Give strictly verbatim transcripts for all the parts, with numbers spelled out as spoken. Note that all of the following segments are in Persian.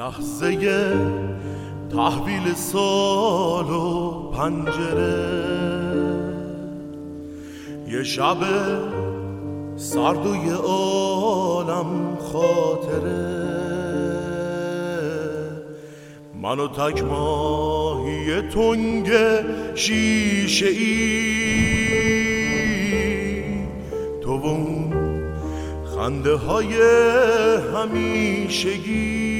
لحظه تحویل سال و پنجره، یه شب سرد و یه عالم خاطره، من و تک ماهی تنگ شیشه ای، تو و اون خنده های همیشگی،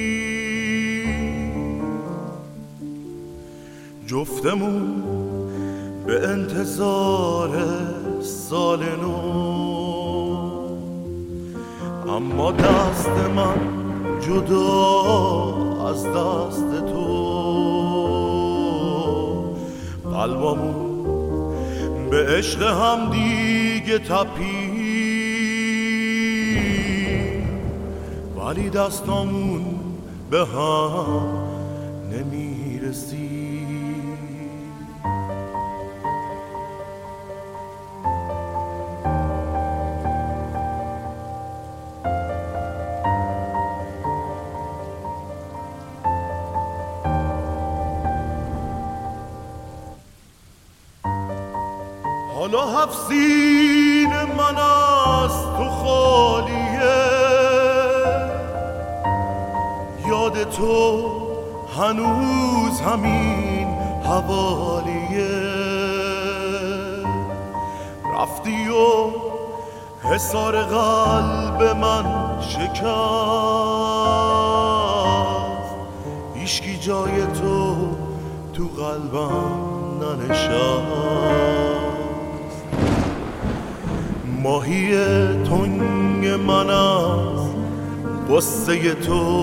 جفتمون به انتظار سال نو، اما دست من جدا از دست تو، قلبمون به عشق هم دیگه تپید، ولی دستامون به هم نمیرسید. حالا هفت سین من از تو خالیه، یاد تو هنوز همین حوالیه، رفتی و حصار قلب من شکست، هیچکی جای تو تو قلبم ننشست، ماهی تنگ من از قصه تو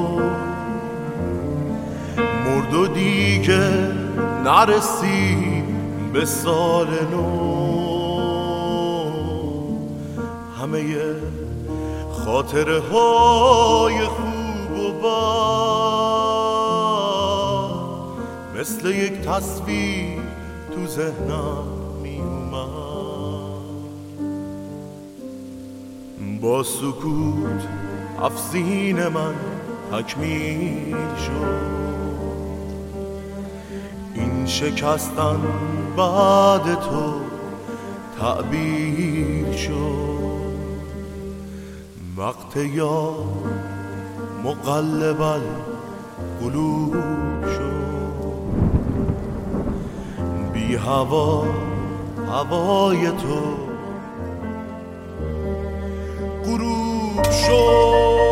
مرد و دیگه نرسید به سال نو، همه خاطره های خوب و بد مثل یک تصویر تو ذهنم می اومد، با سکوت افسین من تکمیل شد، این شکستن بعد تو تعبیر شد، وقت یا مقلب القلوب شد، بی هوا هوای تو غروب شد.